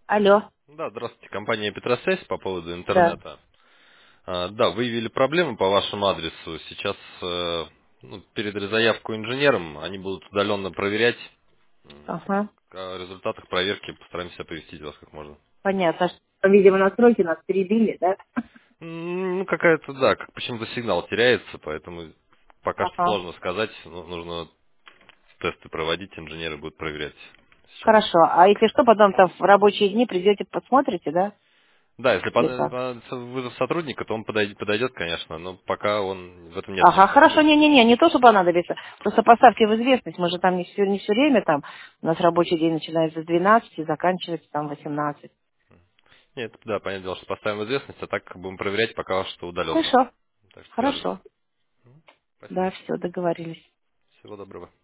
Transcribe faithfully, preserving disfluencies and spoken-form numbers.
Алло, Да, здравствуйте, компания Петросвязь по поводу да. интернета. А, Да, выявили проблему по вашему адресу. Сейчас э, ну, передали заявку инженерам, они будут удаленно проверять. М, Ага, О результатах проверки постараемся оповестить вас как можно. понятно. Что, видимо, настройки нас перебили, да? М, Ну, какая-то, да, как почему-то сигнал теряется, поэтому пока что Ага. сложно сказать. Ну, нужно тесты проводить, инженеры будут проверять сейчас. Хорошо. А если что, потом-то в рабочие дни придете, посмотрите, да? Да, если Или пон- как? понадобится вызов сотрудника, то он подойдет, подойдет, конечно, но пока он в этом нет Ага, хорошо, необходимости. не-не-не, не то, что понадобится. Просто поставьте в известность, мы же там не все, не все время там, у нас рабочий день начинается с двенадцати и заканчивается там в восемнадцать. Нет, да, понятное дело, что поставим в известность, а так будем проверять пока что удаленно. Хорошо, Так что свяжемся. хорошо. Спасибо. Да, все, договорились. Всего доброго.